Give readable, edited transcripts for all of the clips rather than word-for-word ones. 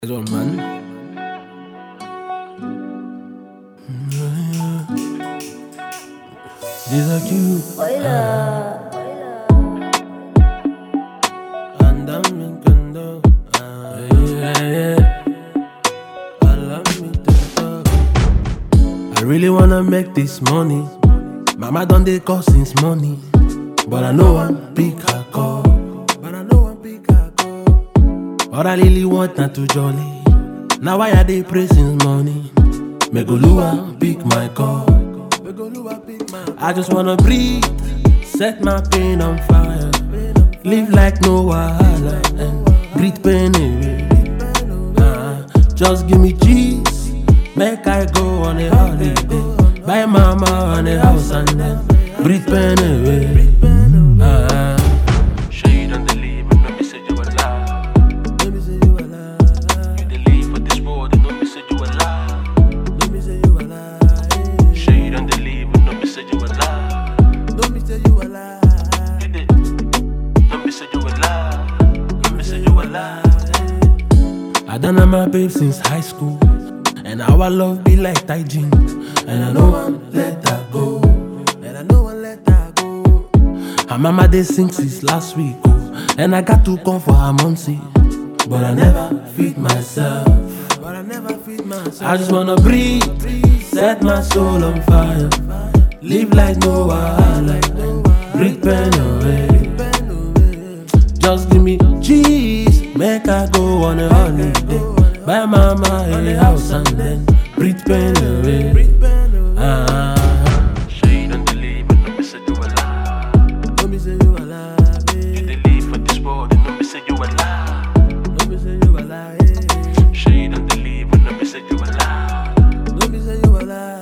That's one man. These are cute. And I'm in condo. Allow me to talk. I really wanna make this money. Mama done dey call since money, but I know one pick her call. But I really want not to jolly. Now why I dey pray since morning? Megoluwa pick my call. I just wanna breathe, set my pain on fire, live like no wahala, and breathe pain away. Just give me cheese, make I go on a holiday, buy mama on a house and then breathe pain away. I done have my babe since high school, and our love be like Taijin, and I know one let her go, Her mama dey sing since last week, and I got to come for her Monty, but I never feed myself. I just wanna breathe, set my soul on fire, live like no wahala, breathe pain away. Just give me cheese, make I go on a holiday, buy mama a house and then breathe pain away. Say you don't believe and no me say you a lie. No me say you a lie, You dey live for this world and no me say you a lie. no me say you a lie, Say you don't believe and no me say you a lie. no me say you a lie.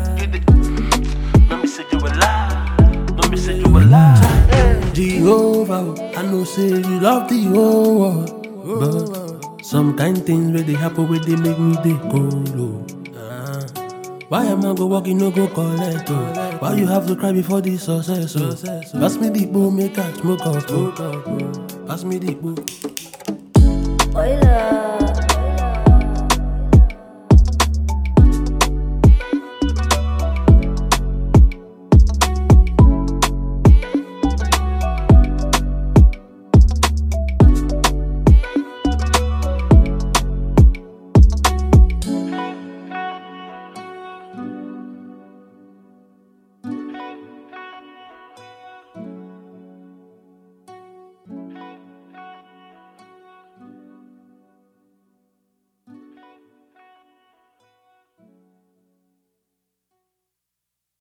No me say you a lie. No me say you a lie. Jehovah, I know say you love the whole world, but some kind things where they happen where they make me they go low. Why am I go walking no go collect? Why you have to cry before the success? Pass me the bowl, make I smoke up. Pass me the bowl.